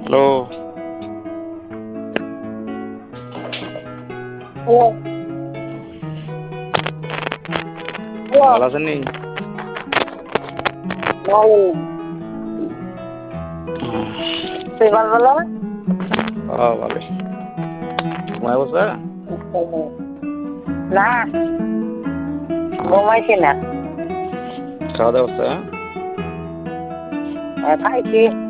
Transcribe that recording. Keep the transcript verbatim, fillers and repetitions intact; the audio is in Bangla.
হ্যালো। হ্যালো। হ্যালো। ভালো আছেন নি? ভালো। তুই ভালো না? ও ভালো। ঘুমায় বসে? না, ঘুমাইছি না। খাওয়া দাওয়া হচ্ছে? খাইছি।